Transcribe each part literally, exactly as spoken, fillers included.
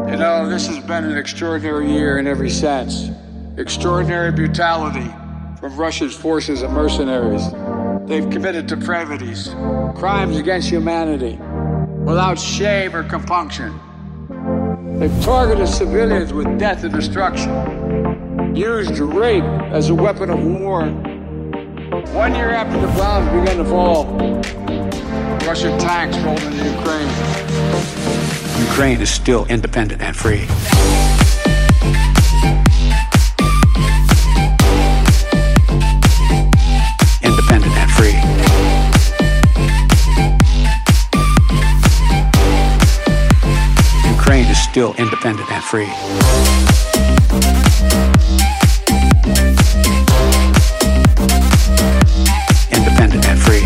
You know, this has been an extraordinary year in every sense. Extraordinary brutality from Russia's forces and mercenaries. They've committed depravities, crimes against humanity, without shame or compunction. They've targeted civilians with death and destruction, used rape as a weapon of war. One year after the bombs began to fall, Russian tanks rolled into Ukraine. Ukraine is still independent and free. Independent and free. Ukraine is still independent and free. Independent and free.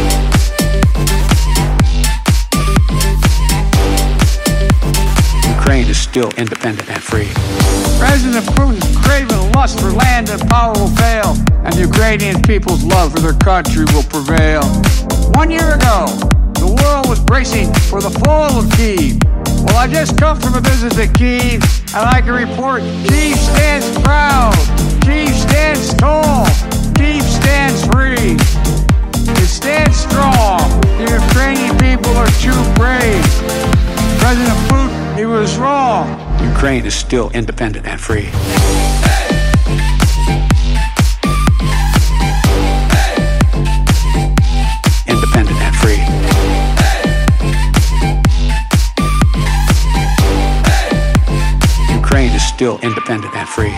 Ukraine is still independent and free. President Putin's craven lust for land and power will fail, and the Ukrainian people's love for their country will prevail. One year ago, the world was bracing for the fall of Kyiv. Well, I just come from a visit to Kyiv, and I can report Kyiv stands proud, Kyiv stands tall, Kyiv stands free. It stands strong. The Ukrainian people are too brave. President Putin, he was wrong. Ukraine is still independent and free. Independent and free. Ukraine is still independent and free.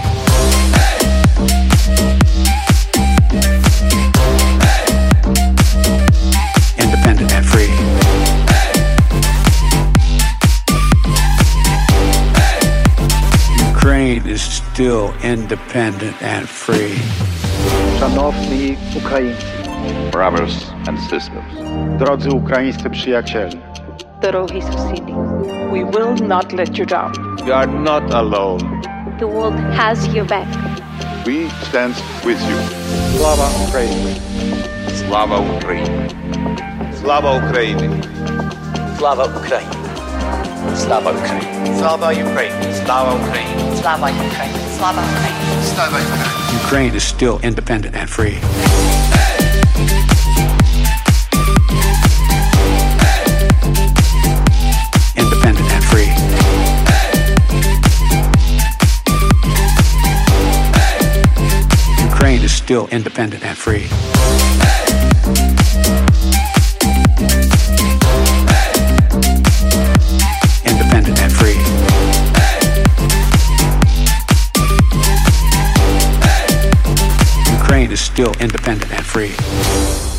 Independent and free. Ukraine is still independent and free. Szanowni Ukraińcy, brothers and sisters, drodzy ukraińscy przyjaciele, Дорогі сусіди, we will not let you down. you are not alone. The world has your back. We stand with you. Слава Україні! Slava Ukraini! Slava Ukraini! Slava Ukraini! Slava Ukraini! Slava Ukraini! Slava Ukraini! Slava Ukraini! Slava Ukraini! Slava Ukraini! Ukraine is still independent and free. Independent and free. Ukraine is still independent and free. Independent and free. Ukraine is still independent and free.